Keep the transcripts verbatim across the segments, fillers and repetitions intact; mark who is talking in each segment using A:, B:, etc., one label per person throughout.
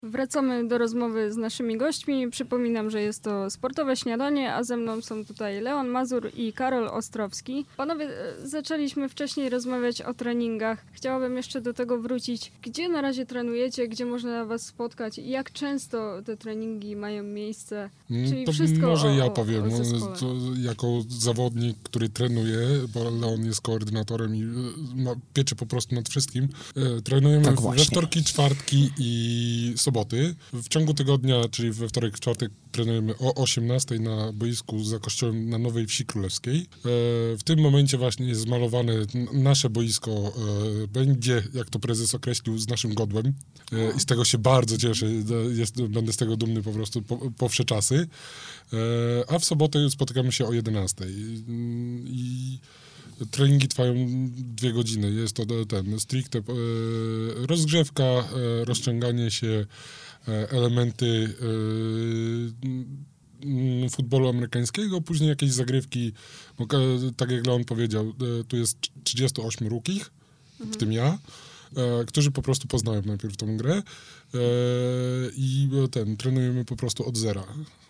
A: Wracamy do rozmowy z naszymi gośćmi. Przypominam, że jest to Sportowe Śniadanie, a ze mną są tutaj Leon Mazur i Karol Ostrowski. Panowie, zaczęliśmy wcześniej rozmawiać o treningach. Chciałabym jeszcze do tego wrócić. Gdzie na razie trenujecie? Gdzie można was spotkać? I jak często te treningi mają miejsce? Czyli
B: to
A: wszystko
B: może
A: o,
B: ja
A: o,
B: powiem.
A: o
B: to jako zawodnik, który trenuje, bo Leon jest koordynatorem i ma, pieczy po prostu nad wszystkim. Trenujemy
C: tak
B: we wtorki, czwartki i soboty. W ciągu tygodnia, czyli we wtorek, czwartek trenujemy o osiemnastej na boisku za kościołem na Nowej Wsi Królewskiej. W tym momencie właśnie jest zmalowane nasze boisko. Będzie, jak to prezes określił, z naszym godłem. I z tego się bardzo cieszę. Jest, będę z tego dumny po prostu po, po wsze czasy. A w sobotę spotykamy się o jedenastej. I treningi trwają dwie godziny. Jest to ten stricte e, rozgrzewka, e, rozciąganie się, e, elementy e, futbolu amerykańskiego, później jakieś zagrywki. Bo, e, tak jak Leon powiedział, e, tu jest trzydziestu ośmiu rukich, mhm. w tym ja, e, którzy po prostu poznają najpierw tą grę e, i ten, trenujemy po prostu od zera.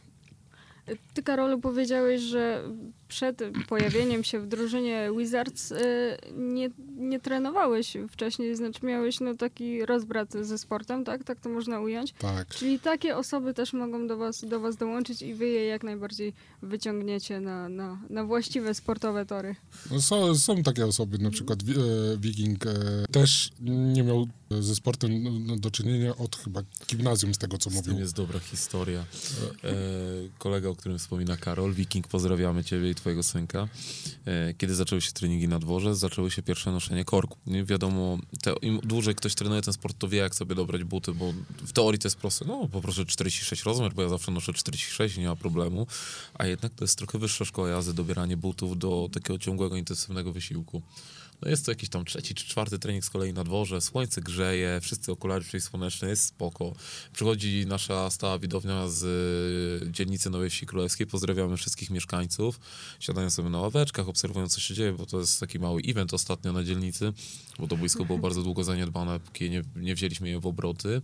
A: Ty, Karolu, powiedziałeś, że przed pojawieniem się w drużynie Wizards y, nie, nie trenowałeś wcześniej, znaczy miałeś no, taki rozbrat ze sportem, tak? Tak to można ująć?
B: Tak.
A: Czyli takie osoby też mogą do was, do was dołączyć i wy je jak najbardziej wyciągniecie na, na, na właściwe sportowe tory.
B: No, są, są takie osoby, na przykład e, Wiking e, też nie miał ze sportem do czynienia od chyba gimnazjum, z tego co
C: z
B: mówił.
C: Tym jest dobra historia. E, kolega, o którym wspomina Karol, Wiking, pozdrawiamy ciebie i twojego synka. E, kiedy zaczęły się treningi na dworze, zaczęły się pierwsze noszenie korku. Nie wiadomo, te, im dłużej ktoś trenuje ten sport, to wie, jak sobie dobrać buty, bo w teorii to jest proste. No, poproszę czterdzieści sześć rozmiar, bo ja zawsze noszę czterdzieści sześć i nie ma problemu. A jednak to jest trochę wyższa szkoła jazdy, dobieranie butów do takiego ciągłego, intensywnego wysiłku. No jest to jakiś tam trzeci czy czwarty trening z kolei na dworze, słońce grzeje, wszyscy okulary przeciwsłoneczne, jest spoko. Przychodzi nasza stała widownia z y, dzielnicy Nowej Wsi Królewskiej, pozdrawiamy wszystkich mieszkańców, siadają sobie na ławeczkach, obserwują, co się dzieje, bo to jest taki mały event ostatnio na dzielnicy, bo to boisko było bardzo długo zaniedbane, póki nie, nie wzięliśmy je w obroty.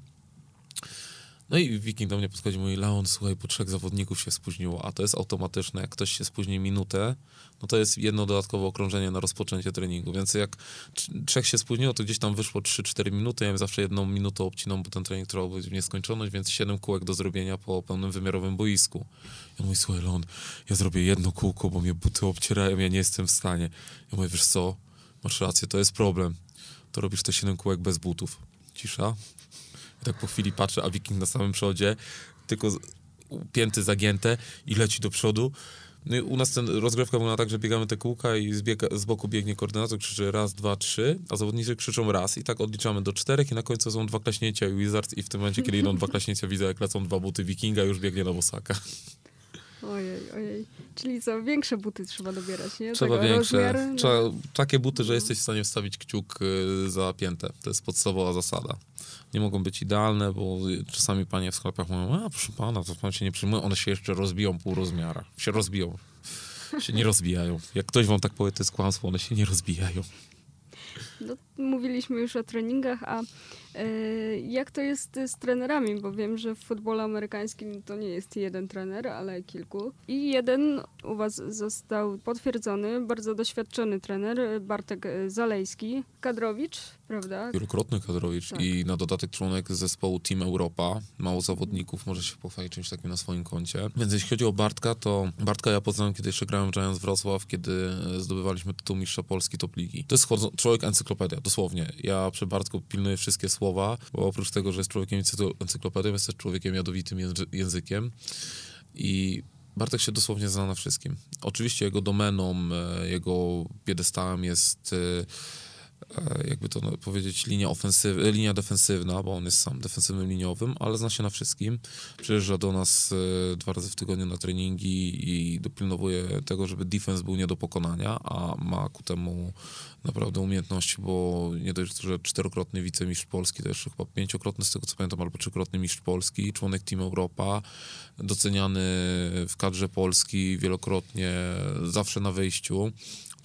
C: No i Wiking do mnie podchodzi i mówi: Leon, słuchaj, po trzech zawodników się spóźniło, a to jest automatyczne, jak ktoś się spóźni minutę, no to jest jedno dodatkowe okrążenie na rozpoczęcie treningu, więc jak trzech się spóźniło, to gdzieś tam wyszło trzy cztery minuty, ja zawsze jedną minutę obcinam, bo ten trening trwał w nieskończoność, więc siedem kółek do zrobienia po pełnym wymiarowym boisku. Ja mówię: słuchaj, Leon, ja zrobię jedno kółko, bo mnie buty obcierają, ja nie jestem w stanie. Ja mówię: wiesz co, masz rację, to jest problem, to robisz te siedem kółek bez butów. Cisza. I tak po chwili patrzę, a Wiking na samym przodzie, tylko pięty zagięte i leci do przodu. No i u nas ten rozgrywka wygląda tak, że biegamy te kółka i zbiega, z boku biegnie koordynator, krzyczy raz, dwa, trzy, a zawodnicy krzyczą raz i tak odliczamy do czterech i na końcu są dwa klaśnięcia Wizards i w tym momencie, kiedy idą dwa klaśnięcia, widzę, jak lecą dwa buty Wikinga, już biegnie na Bosaka.
A: Ojej, ojej. Czyli co, większe buty trzeba dobierać, nie?
C: Trzeba
A: Tego
C: większe.
A: rozmiar,
C: Trzeba, takie buty, że jesteś w stanie wstawić kciuk y, za piętę. To jest podstawowa zasada. Nie mogą być idealne, bo czasami panie w sklepach mówią: a proszę pana, to pan się nie przyjmuje. One się jeszcze rozbiją pół rozmiara. Się rozbiją. Się nie rozbijają. Jak ktoś wam tak powie, to jest kłamstwo, one się nie rozbijają.
A: No, mówiliśmy już o treningach, a y, jak to jest z trenerami? Bo wiem, że w futbolu amerykańskim to nie jest jeden trener, ale kilku. I jeden u was został potwierdzony, bardzo doświadczony trener, Bartek Zalejski, kadrowicz, prawda?
C: Wielokrotny kadrowicz
A: Tak.
C: i na dodatek członek zespołu Team Europa. Mało zawodników może się pochwalić czymś takim na swoim koncie. Więc jeśli chodzi o Bartka, to Bartka ja poznałem, kiedy jeszcze grałem w Giants Wrocław, kiedy zdobywaliśmy tytuł mistrza Polski Top Ligi. To jest człowiek encyklopedia, dosłownie. Ja przy Bartku pilnuję wszystkie słowa, bo oprócz tego, że jest człowiekiem encyklopedią, jest też człowiekiem jadowitym językiem. I Bartek się dosłownie zna na wszystkim. Oczywiście jego domeną, jego piedestałem jest, jakby to powiedzieć, linia ofensyw, linia defensywna, bo on jest sam defensywnym liniowym, ale zna się na wszystkim. Przyjeżdża do nas dwa razy w tygodniu na treningi i dopilnowuje tego, żeby defense był nie do pokonania, a ma ku temu naprawdę umiejętności, bo nie dość, że czterokrotny wicemistrz Polski, to jeszcze chyba pięciokrotny, z tego co pamiętam, albo trzykrotny mistrz Polski, członek Team Europa, doceniany w kadrze Polski wielokrotnie, zawsze na wyjściu.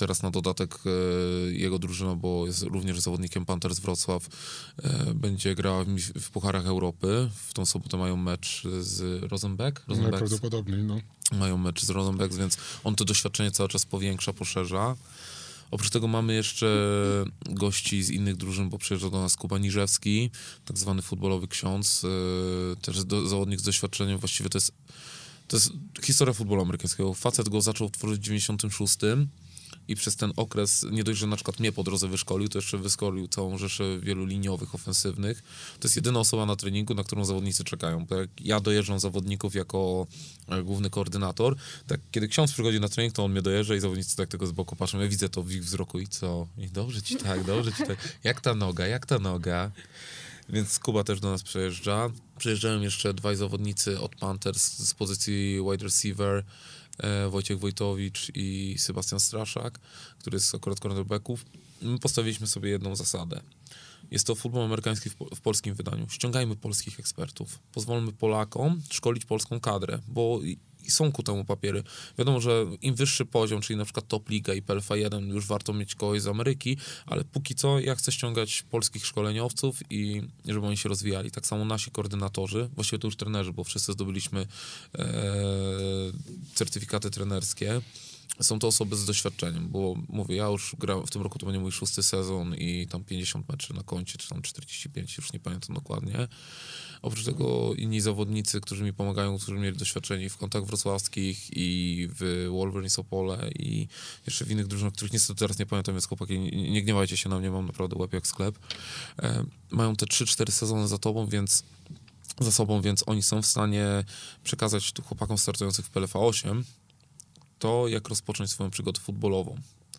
C: teraz na dodatek e, jego drużyna, bo jest również zawodnikiem Panthers Wrocław, e, będzie grała w, w Pucharach Europy. W tą sobotę mają mecz z Rosenbeck.
B: Najprawdopodobniej, no.
C: Mają mecz z Rosenbeck, więc on to doświadczenie cały czas powiększa, poszerza. Oprócz tego mamy jeszcze gości z innych drużyn, bo przyjeżdża do nas Kuba Niżewski, tak zwany futbolowy ksiądz, e, też do, zawodnik z doświadczeniem, właściwie to jest To jest historia futbolu amerykańskiego. Facet go zaczął tworzyć w dziewięćdziesiątym szóstym i przez ten okres nie dość, że na przykład mnie po drodze wyszkolił, to jeszcze wyszkolił całą rzeszę wielu liniowych, ofensywnych. To jest jedyna osoba na treningu, na którą zawodnicy czekają. Bo jak ja dojeżdżam zawodników jako e, główny koordynator, tak kiedy ksiądz przychodzi na trening, to on mnie dojeżdża i zawodnicy tak tego z boku patrzą. Ja widzę to w ich wzroku i co? I dobrze ci tak, dobrze ci tak. Jak ta noga, jak ta noga? Więc Kuba też do nas przejeżdża. Przyjeżdżają jeszcze dwaj zawodnicy od Panthers z pozycji wide receiver, e, Wojciech Wojtowicz i Sebastian Straszak, który jest akurat cornerbacków. My postawiliśmy sobie jedną zasadę. Jest to futbol amerykański w, po, w polskim wydaniu. Ściągajmy polskich ekspertów. Pozwólmy Polakom szkolić polską kadrę, bo i, i są ku temu papiery. Wiadomo, że im wyższy poziom, czyli na przykład Top Liga i P L F jeden, już warto mieć kogoś z Ameryki, ale póki co ja chcę ściągać polskich szkoleniowców i żeby oni się rozwijali. Tak samo nasi koordynatorzy, właściwie to już trenerzy, bo wszyscy zdobyliśmy e, certyfikaty trenerskie. Są to osoby z doświadczeniem, bo mówię, ja już gram, w tym roku to będzie mój szósty sezon i tam pięćdziesiąt meczy na koncie, czy tam czterdzieści pięć, już nie pamiętam dokładnie. Oprócz tego inni zawodnicy, którzy mi pomagają, którzy mieli doświadczenie w Kątach Wrocławskich i w Wolverines Opole i jeszcze w innych drużynach, których niestety teraz nie pamiętam, więc chłopaki, nie, nie gniewajcie się na mnie, mam naprawdę łeb jak sklep. E, mają te trzy cztery sezony za tobą, więc za sobą, więc oni są w stanie przekazać tu chłopakom startujących w P L F osiem to, jak rozpocząć swoją przygodę futbolową.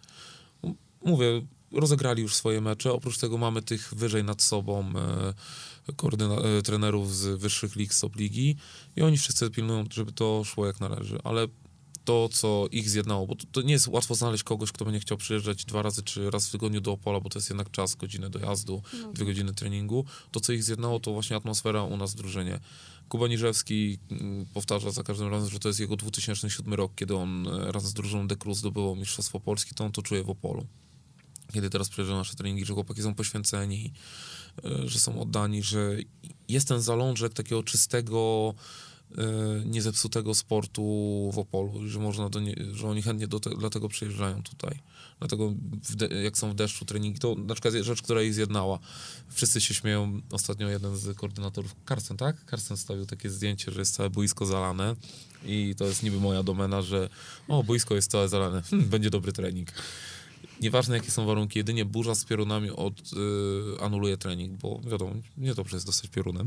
C: Mówię, rozegrali już swoje mecze, oprócz tego mamy tych wyżej nad sobą e, koordyna- e, trenerów z wyższych lig, stop ligi i oni wszyscy pilnują, żeby to szło jak należy, ale to, co ich zjednało, bo to, to nie jest łatwo znaleźć kogoś, kto będzie chciał przyjeżdżać dwa razy czy raz w tygodniu do Opola, bo to jest jednak czas, godzinę dojazdu, no. dwie godziny treningu. To, co ich zjednało, to właśnie atmosfera u nas w drużynie. Kuba Niżewski m, powtarza za każdym razem, że to jest jego dwa tysiące siódmy rok, kiedy on razem z drużyną De Cruz zdobyło Mistrzostwo Polski, to on to czuje w Opolu. Kiedy teraz przyjeżdża nasze treningi, że chłopaki są poświęceni, że są oddani, że jest ten zalążek takiego czystego, niezepsutego sportu w Opolu, że można do nie, że oni chętnie do te, dlatego przyjeżdżają tutaj. Dlatego w de, jak są w deszczu treningi, to na przykład rzecz, która ich zjednała. Wszyscy się śmieją. Ostatnio jeden z koordynatorów, Karsten, tak? Karsten stawił takie zdjęcie, że jest całe boisko zalane i to jest niby moja domena, że o, boisko jest całe zalane, hm, będzie dobry trening. Nieważne, jakie są warunki, jedynie burza z piorunami od, y, anuluje trening, bo wiadomo, niedobrze jest dostać piorunem.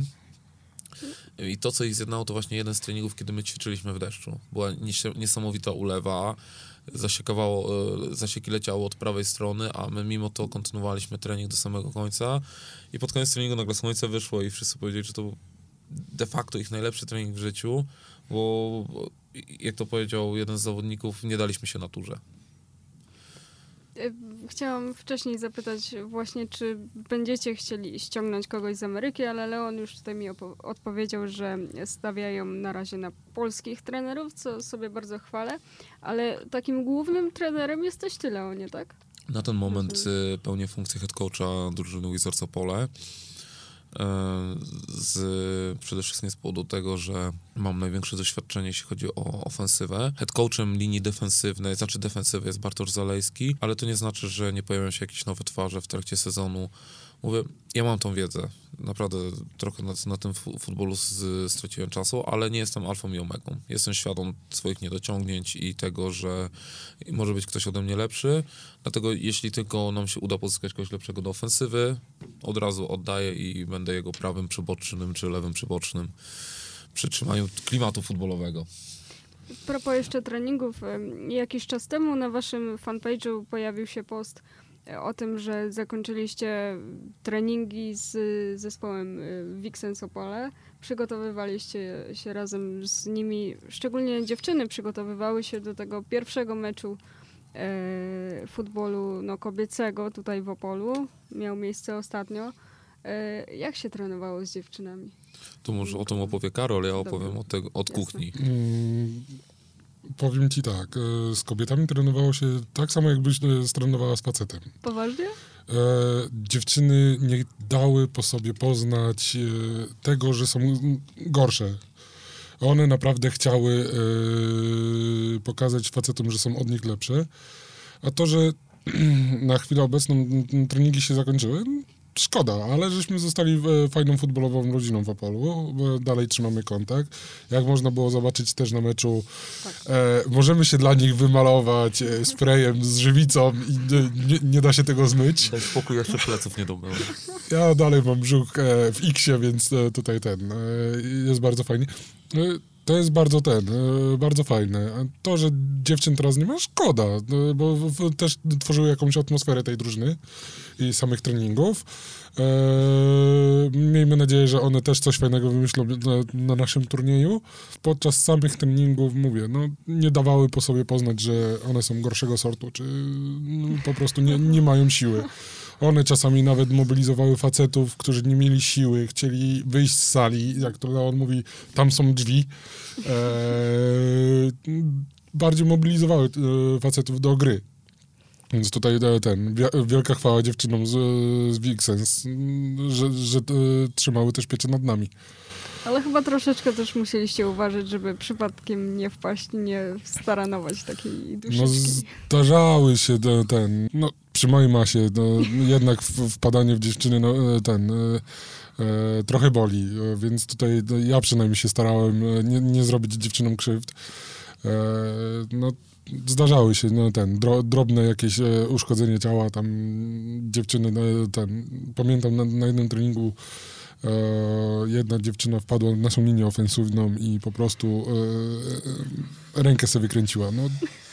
C: I to, co ich zjednało, to właśnie jeden z treningów, kiedy my ćwiczyliśmy w deszczu. Była niesamowita ulewa, zasiekowało, zasieki leciały od prawej strony, a my mimo to kontynuowaliśmy trening do samego końca i pod koniec treningu nagle słońce wyszło i wszyscy powiedzieli, że to był de facto ich najlepszy trening w życiu, bo jak to powiedział jeden z zawodników, nie daliśmy się naturze.
A: Chciałam wcześniej zapytać właśnie, czy będziecie chcieli ściągnąć kogoś z Ameryki, ale Leon już tutaj mi opo- odpowiedział, że stawiają na razie na polskich trenerów, co sobie bardzo chwalę, ale takim głównym trenerem jesteś ty, Leonie, tak?
C: Na ten moment mhm. pełnię funkcję head coacha drużyny Wizards Opole. Z, przede wszystkim z powodu tego, że mam największe doświadczenie, jeśli chodzi o ofensywę. Head coachem linii defensywnej, znaczy defensywy jest Bartosz Zalejski, ale to nie znaczy, że nie pojawią się jakieś nowe twarze w trakcie sezonu. Mówię, ja mam tą wiedzę. Naprawdę trochę na, na tym futbolu z, straciłem czasu, ale nie jestem alfą i omegą. Jestem świadom swoich niedociągnięć i tego, że może być ktoś ode mnie lepszy. Dlatego jeśli tylko nam się uda pozyskać kogoś lepszego do ofensywy, od razu oddaję i będę jego prawym przybocznym czy lewym przybocznym przy trzymaniu klimatu futbolowego.
A: A propos jeszcze treningów, jakiś czas temu na waszym fanpage'u pojawił się post o tym, że zakończyliście treningi z zespołem Vixens Opole. Przygotowywaliście się razem z nimi, szczególnie dziewczyny przygotowywały się do tego pierwszego meczu e, futbolu no, kobiecego tutaj w Opolu. Miał miejsce ostatnio. E, jak się trenowało z dziewczynami?
C: To może o tym opowie Karol, ja opowiem od, tego, od kuchni.
B: Powiem ci tak, e, z kobietami trenowało się tak samo, jakbyś e, trenowała z facetem.
A: Poważnie?
B: E, dziewczyny nie dały po sobie poznać e, tego, że są gorsze. One naprawdę chciały e, pokazać facetom, że są od nich lepsze. A to, że na chwilę obecną treningi się zakończyły, szkoda, ale żeśmy zostali fajną futbolową rodziną w Opolu. Dalej trzymamy kontakt. Jak można było zobaczyć też na meczu, tak. e, możemy się dla nich wymalować e, sprayem z żywicą i nie, nie da się tego zmyć.
C: Daj spokój, jeszcze pleców nie dobrałem.
B: Ja dalej mam brzuch e, w X-ie, więc e, tutaj ten e, jest bardzo fajnie. E, To jest bardzo ten, e, bardzo fajne. A to, że dziewczyn teraz nie ma, szkoda, e, bo w, w, też tworzyły jakąś atmosferę tej drużyny i samych treningów. E, miejmy nadzieję, że one też coś fajnego wymyślą na, na naszym turnieju. Podczas samych treningów, mówię, no nie dawały po sobie poznać, że one są gorszego sortu, czy no, po prostu nie, nie mają siły. One czasami nawet mobilizowały facetów, którzy nie mieli siły, chcieli wyjść z sali, jak to Leon mówi, tam są drzwi. Eee, bardziej mobilizowały e, facetów do gry. Więc tutaj e, ten, wielka chwała dziewczynom z, z Vixens, że, że e, trzymały też pieczę nad nami.
A: Ale chyba troszeczkę też musieliście uważać, żeby przypadkiem nie wpaść, nie staranować takiej duszyczki.
B: No zdarzały się te, ten, no przy mojej masie, no, jednak wpadanie w dziewczyny, no ten, e, e, trochę boli, e, więc tutaj no, ja przynajmniej się starałem nie, nie zrobić dziewczynom krzywd. E, no zdarzały się, no ten, dro, drobne jakieś e, uszkodzenie ciała, tam dziewczyny, no, ten, pamiętam na, na jednym treningu E, jedna dziewczyna wpadła na naszą linię ofensywną i po prostu e, rękę sobie wykręciła. No,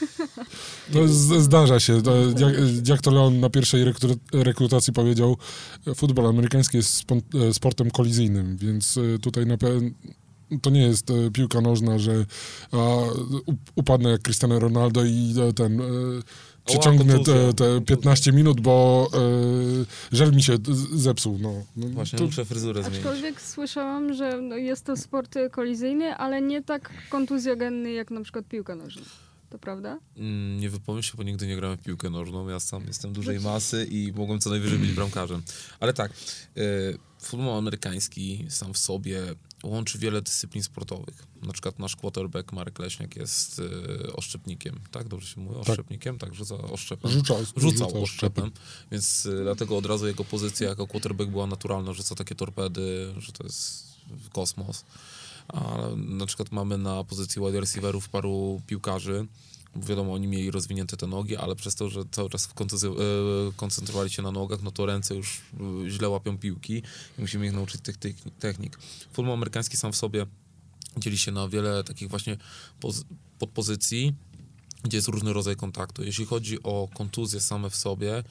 B: to z, zdarza się. To, jak, jak to Leon na pierwszej rekru, rekrutacji powiedział, futbol amerykański jest spon, sportem kolizyjnym, więc tutaj na pewno to nie jest e, piłka nożna, że a, upadnę jak Cristiano Ronaldo i e, ten... E, przeciągnę te, te piętnaście minut, bo e, żel mi się zepsuł. No. No,
C: Właśnie,
B: to...
C: muszę fryzurę zmienić.
A: Aczkolwiek słyszałam, że no, jest to sport kolizyjny, ale nie tak kontuzjogenny jak na przykład piłka nożna. To prawda?
C: Mm, nie wypowiem się, bo nigdy nie grałem w piłkę nożną. Ja sam jestem dużej masy i mogłem co najwyżej być bramkarzem. Ale tak, e, futbol amerykański sam w sobie łączy wiele dyscyplin sportowych. Na przykład nasz quarterback Marek Leśniak jest y, oszczepnikiem, tak? Dobrze się mówi? Oszczepnikiem? Tak, rzuca oszczepem.
B: Rzuca,
C: Rzucał
B: rzuca
C: oszczepem, więc y, dlatego od razu jego pozycja jako quarterback była naturalna. Rzuca takie torpedy, że to jest kosmos. A na przykład mamy na pozycji wide receiverów paru piłkarzy. Wiadomo, oni mieli rozwinięte te nogi, ale przez to, że cały czas w koncentrowali, koncentrowali się na nogach, no to ręce już źle łapią piłki i musimy ich nauczyć tych, tych technik. Futbol amerykański sam w sobie dzieli się na wiele takich właśnie poz- podpozycji, gdzie jest różny rodzaj kontaktu. Jeśli chodzi o kontuzje same w sobie,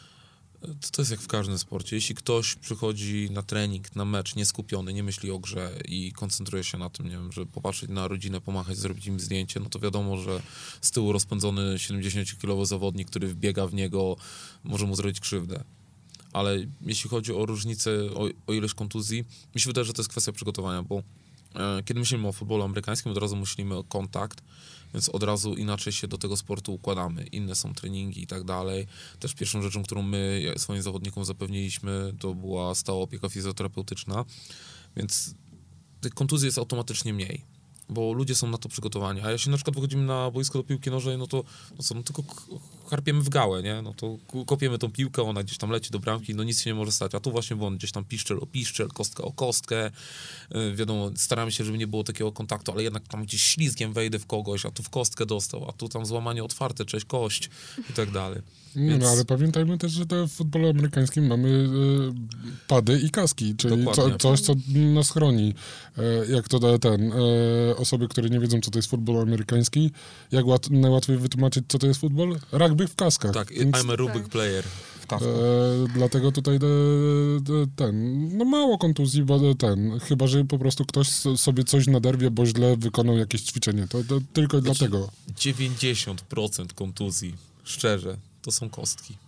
C: to, to jest jak w każdym sporcie. Jeśli ktoś przychodzi na trening, na mecz nieskupiony, nie myśli o grze i koncentruje się na tym, nie wiem, że popatrzeć na rodzinę, pomachać, zrobić im zdjęcie, no to wiadomo, że z tyłu rozpędzony siedemdziesięciokilowy zawodnik, który wbiega w niego, może mu zrobić krzywdę. Ale jeśli chodzi o różnicę, o, o ilość kontuzji, mi się wydaje, że to jest kwestia przygotowania, bo e, kiedy myślimy o futbolu amerykańskim, od razu myślimy o kontakt, więc od razu inaczej się do tego sportu układamy. Inne są treningi i tak dalej. Też pierwszą rzeczą, którą my swoim zawodnikom zapewniliśmy, to była stała opieka fizjoterapeutyczna, więc tych kontuzji jest automatycznie mniej, bo ludzie są na to przygotowani. A jeśli na przykład wychodzimy na boisko do piłki nożnej, no to no co, no tylko harpiemy w gałę, nie? No to kopiemy tą piłkę, ona gdzieś tam leci do bramki, no nic się nie może stać. A tu właśnie błąd, gdzieś tam piszczel o piszczel, kostka o kostkę. Yy, wiadomo, staramy się, żeby nie było takiego kontaktu, ale jednak tam gdzieś ślizgiem wejdę w kogoś, a tu w kostkę dostał, a tu tam złamanie otwarte, cześć, kość i tak dalej.
B: Więc... No ale pamiętajmy też, że w futbolu amerykańskim mamy y, pady i kaski, czyli co, coś, co nas chroni. E, jak to da ten, e, osoby, które nie wiedzą, co to jest futbol amerykański, jak łat, najłatwiej wytłumaczyć, co to jest futbol? Rugby w kaskach.
C: Tak, Więc, I'm a rugby tak. player. W kasku.
B: E, dlatego tutaj de, de, ten, no mało kontuzji, bo ten, chyba, że po prostu ktoś sobie coś naderwie, bo źle wykonał jakieś ćwiczenie. To, to tylko
C: znaczy,
B: dlatego.
C: dziewięćdziesiąt procent kontuzji, szczerze, to są kostki.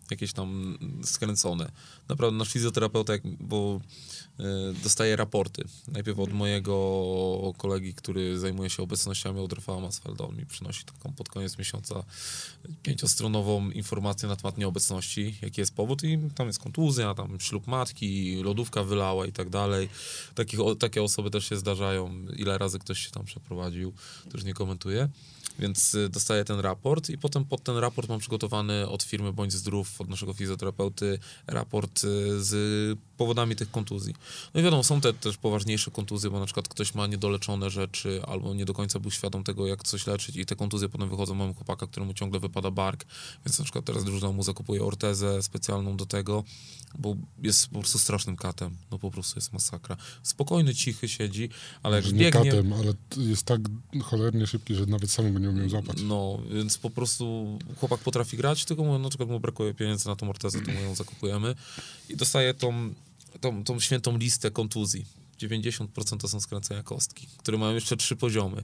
C: jakieś tam skręcone. Naprawdę nasz fizjoterapeuta, jak, bo y, dostaje raporty. Najpierw od mojego kolegi, który zajmuje się obecnościami od Rafała Masfelda. On mi przynosi taką pod koniec miesiąca pięciostronową informację na temat nieobecności, jaki jest powód i tam jest kontuzja, tam ślub matki, lodówka wylała i tak dalej. Takich, o, takie osoby też się zdarzają. Ile razy ktoś się tam przeprowadził, to już nie komentuję. Więc dostaję ten raport i potem pod ten raport mam przygotowany od firmy Bądź Zdrów, od naszego fizjoterapeuty, raport z powodami tych kontuzji. No i wiadomo, są te też poważniejsze kontuzje, bo na przykład ktoś ma niedoleczone rzeczy albo nie do końca był świadom tego, jak coś leczyć i te kontuzje potem wychodzą. Mam chłopaka, któremu ciągle wypada bark, więc na przykład teraz drużyna mu zakupuje ortezę specjalną do tego, bo jest po prostu strasznym katem. No po prostu jest masakra. Spokojny, cichy siedzi, ale jak
B: Może nie
C: biegnie...
B: katem, ale jest tak cholernie szybki, że nawet sam go nie umiem złapać.
C: No, więc po prostu chłopak potrafi grać, tylko mu, na przykład mu brakuje pieniędzy na tą ortezę, to mu ją zakupujemy i dostaje tą, tą, tą świętą listę kontuzji. dziewięćdziesiąt procent to są skręcenia kostki, które mają jeszcze trzy poziomy.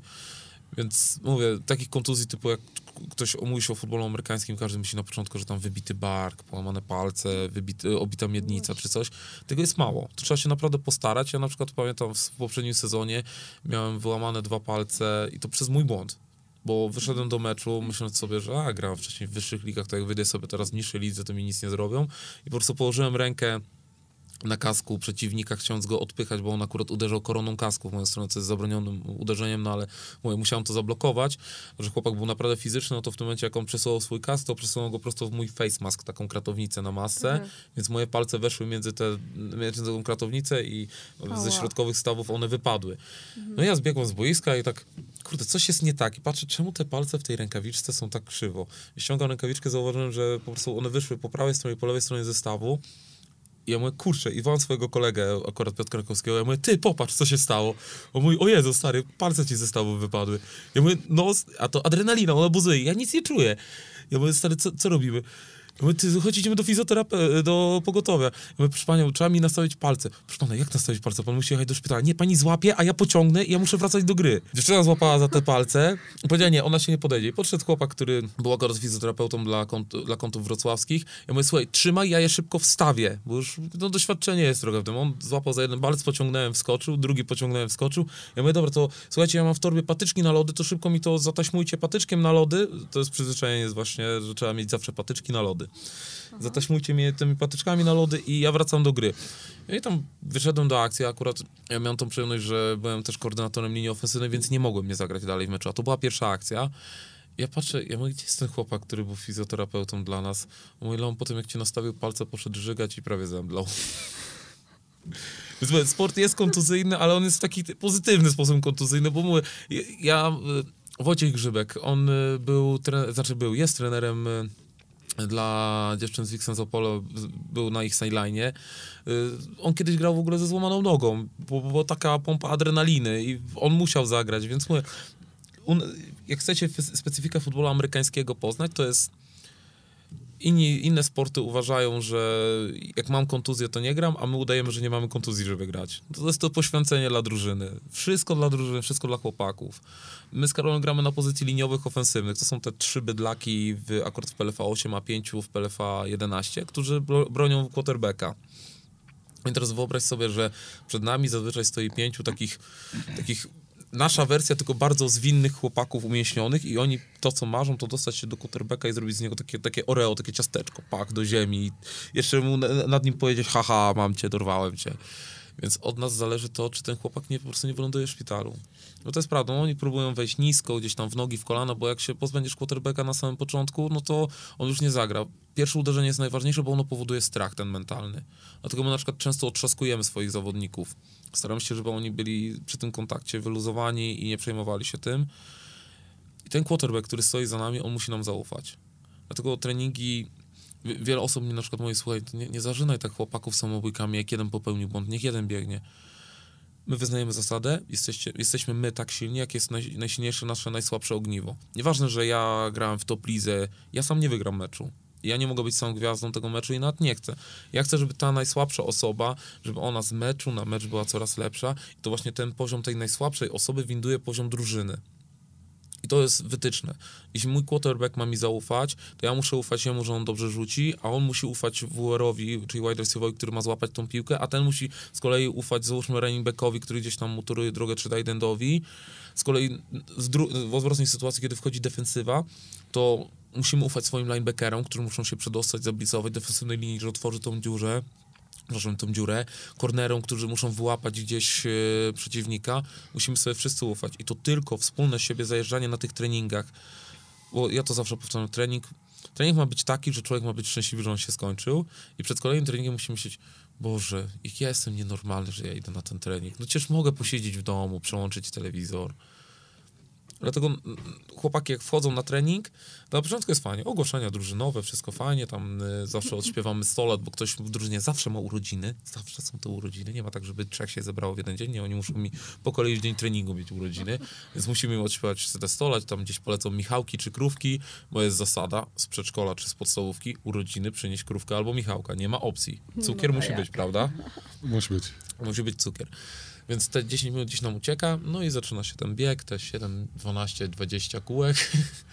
C: Więc mówię, takich kontuzji typu jak ktoś mówi się o futbolu amerykańskim, każdy myśli na początku, że tam wybity bark, połamane palce, wybity, obita miednica czy coś. Tego jest mało. To trzeba się naprawdę postarać. Ja na przykład pamiętam w poprzednim sezonie miałem wyłamane dwa palce i to przez mój błąd. Bo wyszedłem do meczu, myśląc sobie, że a, grałem wcześniej w wyższych ligach, to jak wyjdę sobie teraz w niższej lidze, to mi nic nie zrobią. I po prostu położyłem rękę na kasku przeciwnika, chciałem go odpychać, bo on akurat uderzał koroną kasku w moją stronę, co jest zabronionym uderzeniem, no ale mówię, musiałem to zablokować, że chłopak był naprawdę fizyczny, no to w tym momencie, jak on przesuwał swój kask, to przesunął go prosto w mój face mask, taką kratownicę na masce, mhm. więc moje palce weszły między, te, między tą kratownicę i Ała. ze środkowych stawów one wypadły. Mhm. No i ja zbiegłem z boiska i tak, kurde, coś jest nie tak i patrzę, czemu te palce w tej rękawiczce są tak krzywo. I ściągam rękawiczkę, zauważyłem, że po prostu one wyszły po prawej stronie i po lewej stronie zestawu. I ja mówię, kurczę, i wołam swojego kolegę, akurat Piotra Krakowskiego, ja mówię, ty, popatrz, co się stało. On mówi, o Jezu, stary, palce ci ze stawu wypadły. Ja mówię, no, a to adrenalina, ona buzuje, ja nic nie czuję. Ja mówię, stary, co, co robimy? Ja mówię, ty, chodź, idziemy do fizjoterapeuty, do pogotowia. Ja mówię, proszę panią, trzeba mi nastawić palce. Proszę pana, jak nastawić palce? Pan musi jechać do szpitala. Nie, pani złapie, a ja pociągnę i ja muszę wracać do gry. Dziewczyna złapała za te palce i powiedziała, nie, ona się nie podejdzie. I podszedł chłopak, który był akurat fizjoterapeutą dla, kont, dla kątów wrocławskich. Ja mówię, słuchaj, trzymaj, ja je szybko wstawię, bo już no, doświadczenie jest trochę w tym. On złapał za jeden palec, pociągnąłem, wskoczył, drugi pociągnąłem, wskoczył. Ja mówię, dobra, to słuchajcie, ja mam w torbie patyczki na lody, to szybko mi to zataśmujcie patyczkiem na lody. To jest przyzwyczajenie jest właśnie, że trzeba mieć zawsze patyczki na lody. Zataśmujcie mnie tymi patyczkami na lody i ja wracam do gry. I tam wyszedłem do akcji, akurat ja miałem tą przyjemność, że byłem też koordynatorem linii ofensywnej, więc nie mogłem nie zagrać dalej w meczu, a to była pierwsza akcja. Ja patrzę, ja mówię, gdzie jest ten chłopak, który był fizjoterapeutą dla nas? On mówi, on potem jak ci nastawił palce, poszedł żygać i prawie zemdlał. Więc mówię, sport jest kontuzyjny, ale on jest w taki pozytywny sposób kontuzyjny, bo mówię, ja, Wojciech Grzybek, on był, tre, znaczy był, jest trenerem dla dziewczyn z Wixen z Opole, był na ich sideline'ie. On kiedyś grał w ogóle ze złamaną nogą, bo, bo taka pompa adrenaliny i on musiał zagrać, więc mówię, un, jak chcecie specyfikę futbolu amerykańskiego poznać, to jest inni, inne sporty uważają, że jak mam kontuzję, to nie gram, a my udajemy, że nie mamy kontuzji, żeby grać. To jest to poświęcenie dla drużyny. Wszystko dla drużyny, wszystko dla chłopaków. My z Karolem gramy na pozycji liniowych ofensywnych. To są te trzy bydlaki w, akurat w P L F A osiem, a pięciu w P L F A jedenaście, którzy bronią quarterbacka. I teraz wyobraź sobie, że przed nami zazwyczaj stoi pięciu takich, takich nasza wersja tylko bardzo zwinnych chłopaków umięśnionych i oni to, co marzą, to dostać się do quarterbacka i zrobić z niego takie, takie oreo, takie ciasteczko, pak do ziemi. Jeszcze mu nad nim powiedzieć, haha, mam cię, dorwałem cię. Więc od nas zależy to, czy ten chłopak nie, po prostu nie wyląduje w szpitalu. Bo to jest prawda, oni próbują wejść nisko, gdzieś tam w nogi, w kolana, bo jak się pozbędziesz quarterbacka na samym początku, no to on już nie zagra. Pierwsze uderzenie jest najważniejsze, bo ono powoduje strach ten mentalny. Dlatego my na przykład często otrzaskujemy swoich zawodników. Staramy się, żeby oni byli przy tym kontakcie wyluzowani i nie przejmowali się tym. I ten quarterback, który stoi za nami, on musi nam zaufać. Dlatego treningi... Wiele osób mi na przykład mówi, słuchaj, nie, nie zażynaj tak chłopaków samobójkami, jak jeden popełnił błąd, niech jeden biegnie. My wyznajemy zasadę, jesteście, jesteśmy my tak silni, jak jest naj, najsilniejsze nasze, najsłabsze ogniwo. Nieważne, że ja grałem w top lidze, ja sam nie wygram meczu. Ja nie mogę być samą gwiazdą tego meczu i nawet nie chcę. Ja chcę, żeby ta najsłabsza osoba, żeby ona z meczu na mecz była coraz lepsza i to właśnie ten poziom tej najsłabszej osoby winduje poziom drużyny. I to jest wytyczne. Jeśli mój quarterback ma mi zaufać, to ja muszę ufać jemu, że on dobrze rzuci, a on musi ufać W R-owi, czyli wide receiverowi, który ma złapać tą piłkę, a ten musi z kolei ufać, załóżmy, running backowi, który gdzieś tam mu toruje drogę, czy tight endowi. Z kolei w, dru- w odwrotnej sytuacji, kiedy wchodzi defensywa, to musimy ufać swoim linebackerom, którzy muszą się przedostać, zablicować defensywnej linii, że otworzy tą dziurę, proszę, tą dziurę, cornerom, którzy muszą wyłapać gdzieś e, przeciwnika, musimy sobie wszyscy ufać. I to tylko wspólne siebie zajeżdżanie na tych treningach, bo ja to zawsze powtarzam, trening, trening ma być taki, że człowiek ma być szczęśliwy, że on się skończył i przed kolejnym treningiem musimy myśleć, Boże, jak ja jestem nienormalny, że ja idę na ten trening. No przecież mogę posiedzieć w domu, przełączyć telewizor. Dlatego chłopaki jak wchodzą na trening, to na początku jest fajnie, ogłoszenia drużynowe, wszystko fajnie, tam y, zawsze odśpiewamy sto lat, bo ktoś w drużynie zawsze ma urodziny, zawsze są to urodziny, nie ma tak, żeby trzech się zebrało w jeden dzień, nie, oni muszą mi po kolei w dzień treningu mieć urodziny, więc musimy im odśpiewać te sto lat, tam gdzieś polecą Michałki czy krówki, bo jest zasada z przedszkola czy z podstawówki, urodziny przynieść krówkę albo Michałka, nie ma opcji, cukier
A: No
C: musi
A: jak?
C: być, prawda?
B: Musi być.
C: Musi być cukier. Więc te dziesięć minut gdzieś nam ucieka, no i zaczyna się ten bieg, te siedem, dwanaście, dwadzieścia kółek.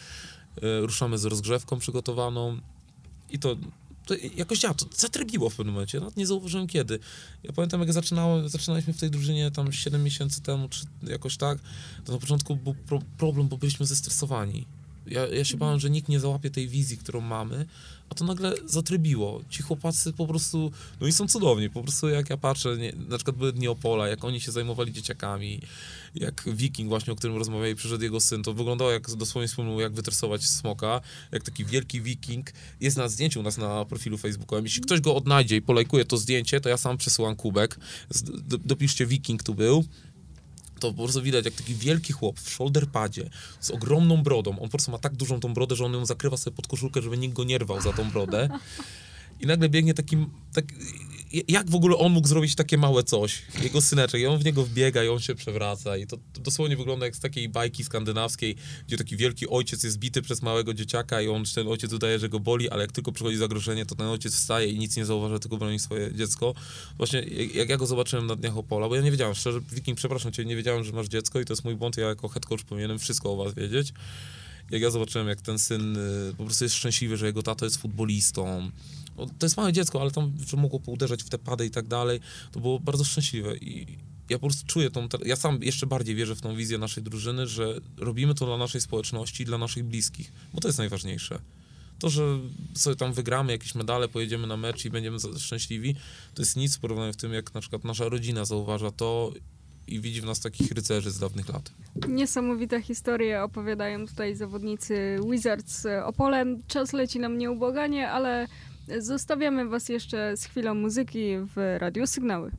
C: Ruszamy z rozgrzewką przygotowaną i to, to jakoś działa, to zatrybiło w pewnym momencie, nawet nie zauważyłem kiedy. Ja pamiętam, jak zaczynałem, zaczynaliśmy w tej drużynie tam siedem miesięcy temu, czy jakoś tak, to na początku był pro- problem, bo byliśmy zestresowani. Ja, ja się bałem, że nikt nie załapie tej wizji, którą mamy, a to nagle zatrybiło. Ci chłopacy po prostu, no i są cudowni, po prostu jak ja patrzę, nie, na przykład były dni Opola, jak oni się zajmowali dzieciakami, jak Wiking właśnie, o którym rozmawiali, przyszedł jego syn, to wyglądało jak, dosłownie wspomniał, jak wytresować smoka, jak taki wielki Wiking, jest na zdjęciu u nas na profilu facebookowym, jeśli ktoś go odnajdzie i polajkuje to zdjęcie, to ja sam przesyłam kubek, D- dopiszcie Wiking tu był, to po prostu widać, jak taki wielki chłop w shoulder padzie z ogromną brodą. On po prostu ma tak dużą tą brodę, że on ją zakrywa sobie pod koszulkę, żeby nikt go nie rwał za tą brodę. I nagle biegnie takim... Tak, jak w ogóle on mógł zrobić takie małe coś? Jego syneczek, i on w niego wbiega i on się przewraca. I to, to dosłownie wygląda jak z takiej bajki skandynawskiej, gdzie taki wielki ojciec jest bity przez małego dzieciaka i on, ten ojciec udaje, że go boli, ale jak tylko przychodzi zagrożenie, to ten ojciec wstaje i nic nie zauważa, tylko broni swoje dziecko. Właśnie jak ja go zobaczyłem na dniach Opola, bo ja nie wiedziałem, szczerze, Wiking, przepraszam cię, nie wiedziałem, że masz dziecko i to jest mój błąd, ja jako head coach powinienem wszystko o was wiedzieć. Jak ja zobaczyłem, jak ten syn y, po prostu jest szczęśliwy, że jego tato jest futbolistą. No, to jest małe dziecko, ale tam że mogło pouderzać w te pady i tak dalej. To było bardzo szczęśliwe i ja po prostu czuję tą... Ja sam jeszcze bardziej wierzę w tą wizję naszej drużyny, że robimy to dla naszej społeczności i dla naszych bliskich, bo to jest najważniejsze. To, że sobie tam wygramy jakieś medale, pojedziemy na mecz i będziemy szczęśliwi, to jest nic w porównaniu z tym, jak na przykład nasza rodzina zauważa to i widzi w nas takich rycerzy z dawnych lat.
A: Niesamowite historie opowiadają tutaj zawodnicy Wizards Opolem. Czas leci nam nieubłaganie, ale zostawiamy was jeszcze z chwilą muzyki w Radiu Sygnały.